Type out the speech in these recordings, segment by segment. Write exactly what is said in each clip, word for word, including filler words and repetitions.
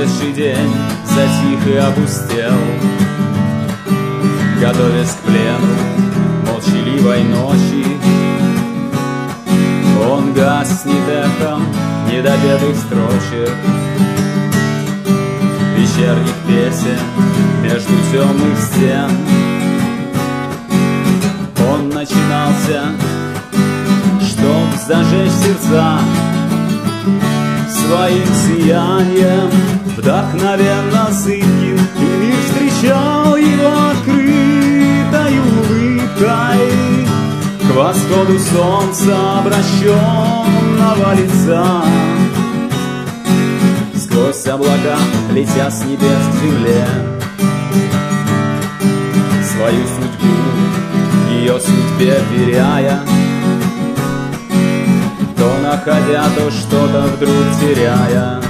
Прошедший день затих и опустел, готовясь к плену молчаливой ночи. Он гаснет эхом недопетых строчек, вечерних песен между темных стен. Он начинался, чтоб зажечь сердца своим сиянием вдохновенно зыбким, и мир встречал его открытой улыбкой к восходу солнца обращенного лица. Сквозь облака, летя с небес к земле, свою судьбу, ее судьбе вверяя, то находя, то что-то вдруг теряя,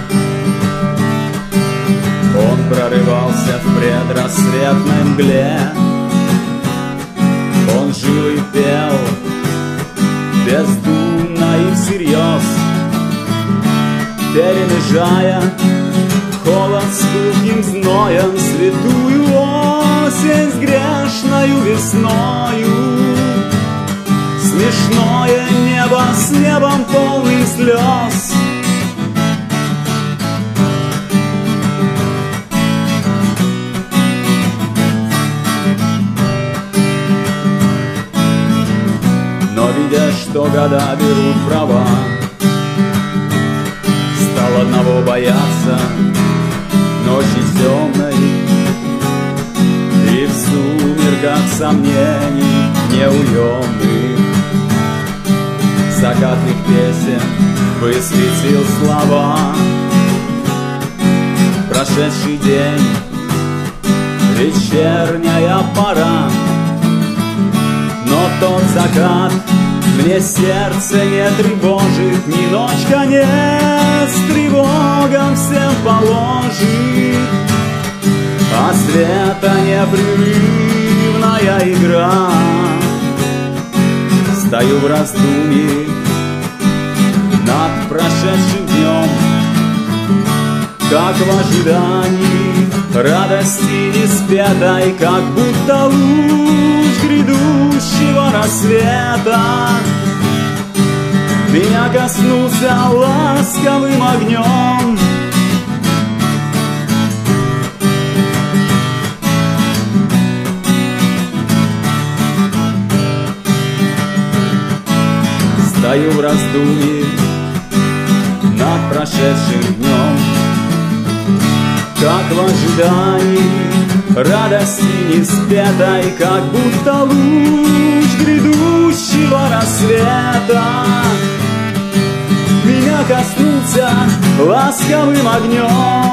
он прорывался в предрассветной мгле. Он жил и пел бездумно и всерьез, перемежая холод с пылким зноем, святую осень с грешною весною, смешное небо с небом полным слез. Но видя, что года берут права, стал одного бояться ночи темной, и в сумерках сомнений неуемных закатных песен высветил слова. Прошедший день, вечерняя пора, но тот закат мне сердце не тревожит, ни ночь конец тревогам всем положит, а света непрерывная игра. Стою в раздумье над прошедшим днем, как в ожидании радости неспетой, как будто луч грядущего рассвета меня коснулся ласковым огнем. Стою в раздумье над прошедшим днем, как в ожидании радости неспетой, как будто луч грядущего рассвета меня коснулся ласковым огнем.